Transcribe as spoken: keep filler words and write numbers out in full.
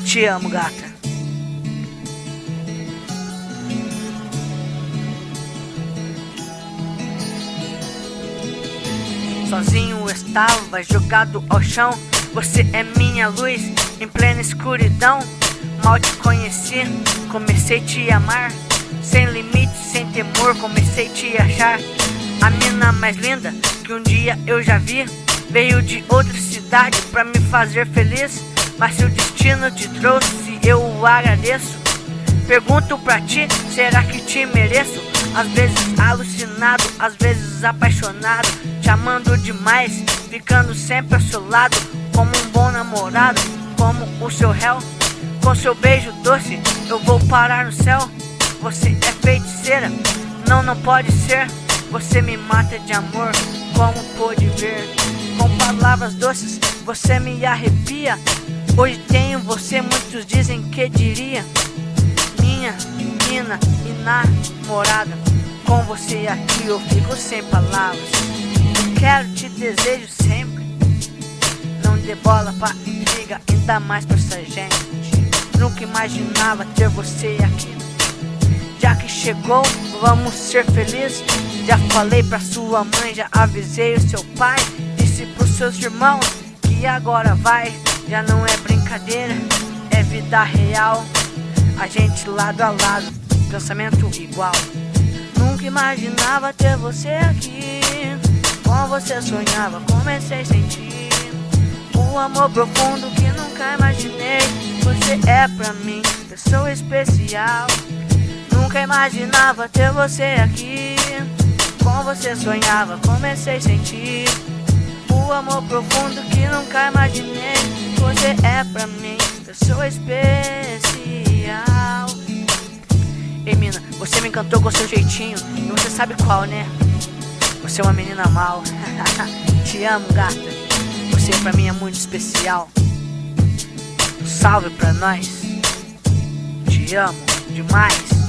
Te amo, gata. Sozinho eu estava jogado ao chão. Você é minha luz em plena escuridão. Mal te conheci, comecei a te amar. Sem limite, sem temor, comecei a te achar. A mina mais linda que um dia eu já vi veio de outra cidade pra me fazer feliz. Mas se o destino te trouxe, eu o agradeço. Pergunto pra ti, será que te mereço? Às vezes alucinado, às vezes apaixonado, te amando demais, ficando sempre ao seu lado, como um bom namorado, como o seu réu. Com seu beijo doce, eu vou parar no céu. Você é feiticeira, não, não pode ser. Você me mata de amor, como pôde ver. Com palavras doces, você me arrepia. Hoje tenho você, muitos dizem que diria. Minha menina e namorada, com você aqui eu fico sem palavras. Eu quero, te desejo sempre. Não dê bola pra intriga, ainda mais pra essa gente. Nunca imaginava ter você aqui. Já que chegou, vamos ser felizes. Já falei pra sua mãe, já avisei o seu pai. Disse pros seus irmãos que agora vai. Já não é brincadeira, é vida real. A gente lado a lado, pensamento igual. Nunca imaginava ter você aqui. Com você sonhava, comecei a sentir um amor profundo que nunca imaginei. Você é pra mim, pessoa especial. Nunca imaginava ter você aqui. Com você sonhava, comecei a sentir o amor profundo que nunca imaginei. Você é pra mim, pessoa especial. Ei mina, você me encantou com seu jeitinho. E você sabe qual, né? Você é uma menina mal. Te amo, gata. Você pra mim é muito especial. Um salve pra nós. Te amo demais.